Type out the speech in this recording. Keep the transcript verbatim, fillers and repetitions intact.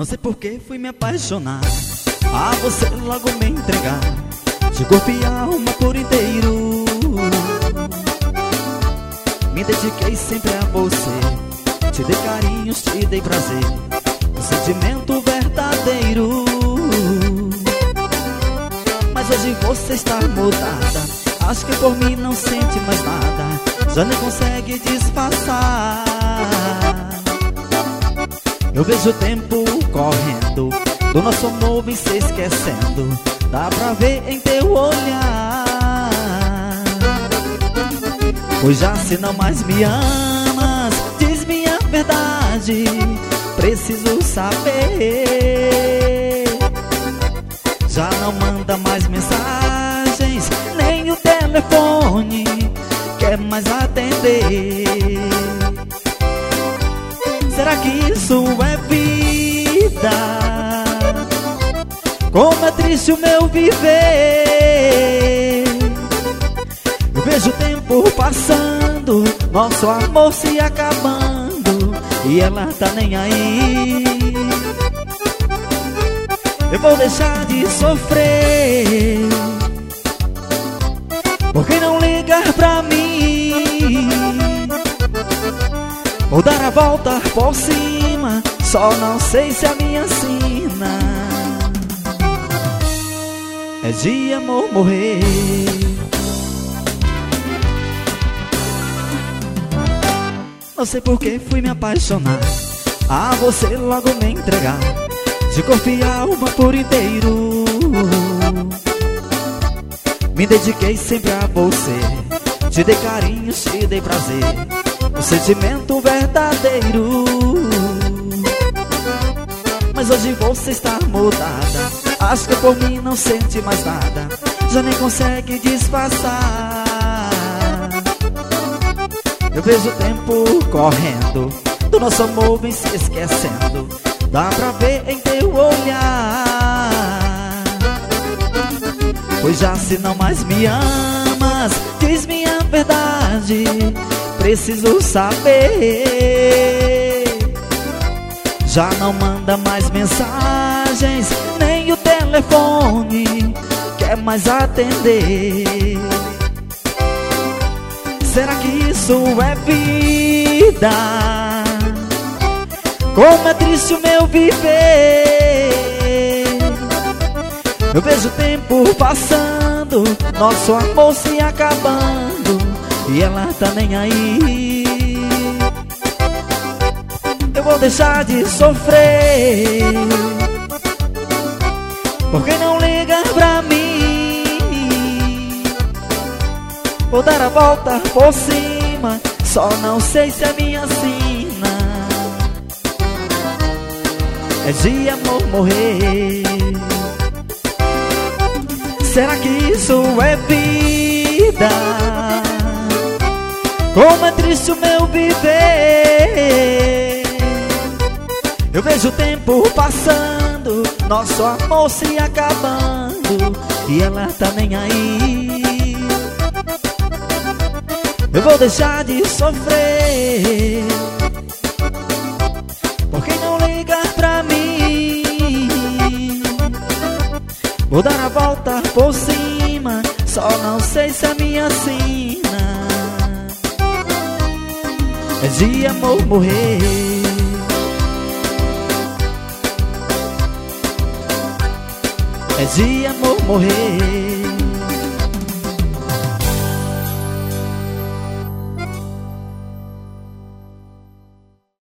Não sei por que fui me apaixonar, a você logo me entregar, de corpo e alma por inteiro. Me dediquei sempre a você, te dei carinhos, te dei prazer, um sentimento verdadeiro. Mas hoje você está mudada, acho que por mim não sente mais nada, já nem consegue disfarçar. Eu vejo o tempo correndo, do nosso amor vem se esquecendo, dá pra ver em teu olhar. Pois já se não mais me amas, diz-me a verdade, preciso saber. Já não manda mais mensagens, nem o telefone quer mais atender. Será que isso é vida? Como é triste o meu viver. Eu vejo o tempo passando, nosso amor se acabando, e ela tá nem aí. Eu vou deixar de sofrer, por que não ligar pra mim? Vou dar a volta por cima, só não sei se a minha sina é de amor morrer. Não sei por que fui me apaixonar, a você logo me entregar, de corpo e alma por inteiro. Me dediquei sempre a você, te dei carinhos, te dei prazer, um sentimento verdadeiro. Mas hoje você está mudada, acho que por mim não sente mais nada, já nem consegue disfarçar. Eu vejo o tempo correndo, do nosso amor vem se esquecendo, dá pra ver em teu olhar. Pois já se não mais me amas, diz-me a verdade, preciso saber. Já não manda mais mensagens, nem o telefone quer mais atender. Será que isso é vida? Como é triste o meu viver. Eu vejo o tempo passando, nosso amor se acabando, e ela tá nem aí. Eu vou deixar de sofrer, por que não ligar pra mim? Vou dar a volta por cima, só não sei se a minha sina é de amor morrer. Será que isso é vida? Como é triste o meu viver. Eu vejo o tempo passando, nosso amor se acabando, e ela tá nem aí. Eu vou deixar de sofrer, por que não ligar pra mim? Vou dar a volta por cima, só não sei se a minha sina é de amor morrer. É de amor morrer.